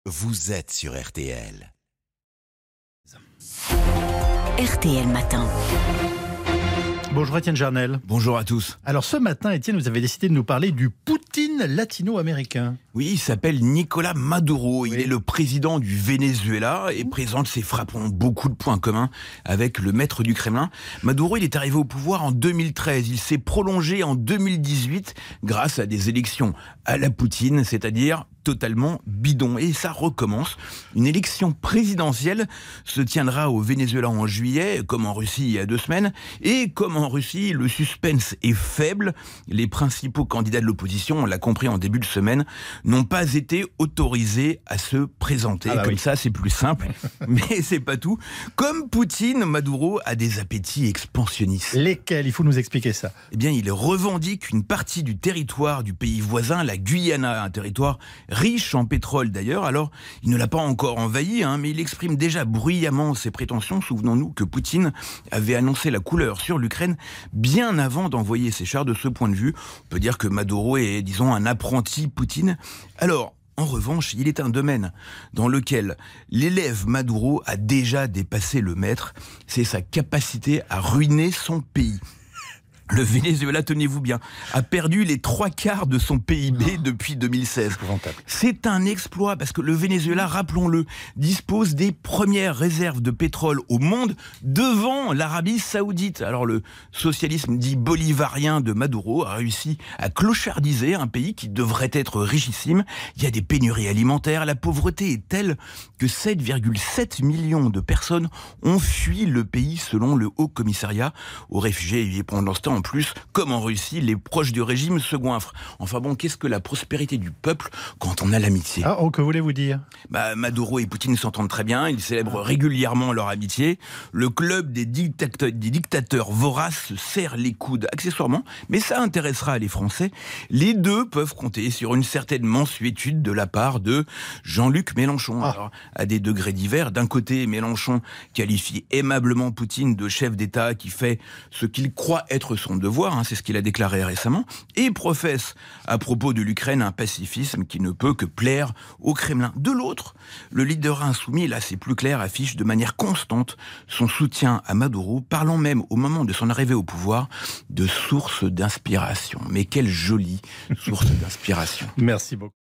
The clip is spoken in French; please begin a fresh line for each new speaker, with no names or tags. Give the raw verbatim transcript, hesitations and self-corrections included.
vous êtes sur R T L.
R T L Matin.
Bonjour Étienne Jarnel.
Bonjour à tous.
Alors ce matin, Étienne, vous avez décidé de nous parler du Poutine latino-américain.
Oui, il s'appelle Nicolás Maduro. Il
Oui.
est le président du Venezuela et présente ses frappons beaucoup de points communs avec le maître du Kremlin. Maduro, il est arrivé au pouvoir en deux mille treize. Il s'est prolongé en deux mille dix-huit grâce à des élections à la Poutine, c'est-à-dire totalement bidon. Et ça recommence. Une élection présidentielle se tiendra au Venezuela en juillet, comme en Russie il y a deux semaines. Et comme en Russie, le suspense est faible. Les principaux candidats de l'opposition, on l'a compris en début de semaine, n'ont pas été autorisés à se présenter.
Ah bah
comme
oui.
ça, c'est plus simple. Mais c'est pas tout. Comme Poutine, Maduro a des appétits expansionnistes.
Lesquels? Il faut nous expliquer ça.
Eh bien, il revendique une partie du territoire du pays voisin, la Guyana, un territoire riche en pétrole d'ailleurs. Alors, il ne l'a pas encore envahi, hein, mais il exprime déjà bruyamment ses prétentions. Souvenons-nous que Poutine avait annoncé la couleur sur l'Ukraine bien avant d'envoyer ses chars. De ce point de vue, on peut dire que Maduro est, disons, un apprenti Poutine. Alors, en revanche, il est un domaine dans lequel l'élève Maduro a déjà dépassé le maître. C'est sa capacité à ruiner son pays. Le Venezuela, tenez-vous bien, a perdu les trois quarts de son P I B depuis deux mille seize. C'est un exploit parce que le Venezuela, rappelons-le, dispose des premières réserves de pétrole au monde devant l'Arabie Saoudite. Alors le socialisme dit bolivarien de Maduro a réussi à clochardiser un pays qui devrait être richissime. Il y a des pénuries alimentaires, la pauvreté est telle que sept virgule sept millions de personnes ont fui le pays selon le Haut Commissariat aux réfugiés. Et pendant ce temps, en plus, comme en Russie, les proches du régime se goinfrent. Enfin bon, qu'est-ce que la prospérité du peuple quand on a l'amitié ?
Ah, oh, que voulez-vous dire?
Bah, Maduro et Poutine s'entendent très bien, ils célèbrent régulièrement leur amitié. Le club des dictateurs, des dictateurs voraces se serre les coudes accessoirement, mais ça intéressera les Français. Les deux peuvent compter sur une certaine mansuétude de la part de Jean-Luc Mélenchon.
Ah.
Alors, à des degrés divers, d'un côté, Mélenchon qualifie aimablement Poutine de chef d'État qui fait ce qu'il croit être son devoir, hein, c'est ce qu'il a déclaré récemment, et professe à propos de l'Ukraine un pacifisme qui ne peut que plaire au Kremlin. De l'autre, le leader insoumis, là c'est plus clair, affiche de manière constante son soutien à Maduro, parlant même au moment de son arrivée au pouvoir de source d'inspiration. Mais quelle jolie source d'inspiration.
Merci beaucoup.